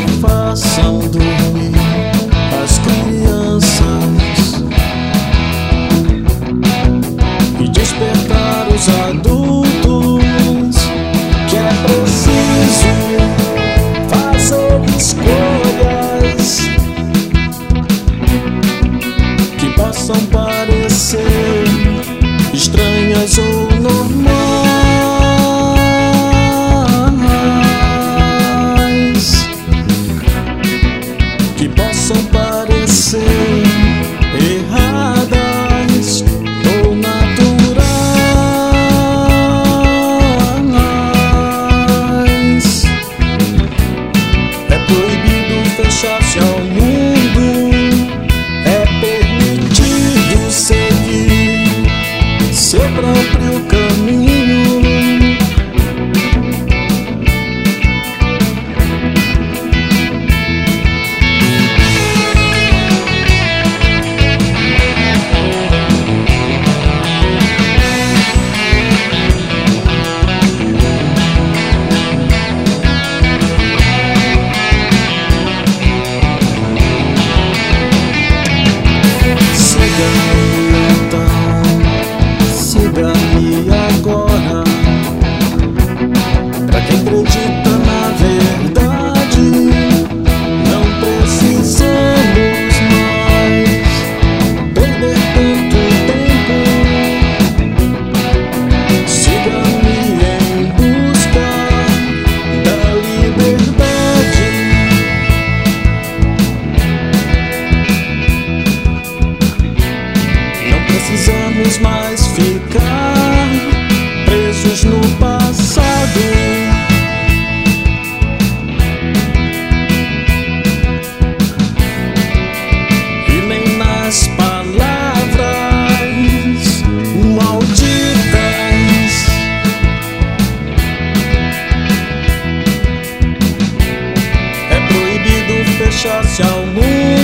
façam dormir as crianças e despertar os adultos, que é preciso fazer escolhas que possam parecer estranhas ou normais, que possam parecer erradas ou naturais. É proibido fechar-se ao mundo, é permitido seguir seu próprio caminho. Siga-me agora, pra quem acredita na verdade. Não precisamos mais perder tanto tempo. Siga-me em busca da liberdade. Não precisamos mais ficar presos no passado. E nem nas palavras malditas. É proibido fechar-se ao mundo,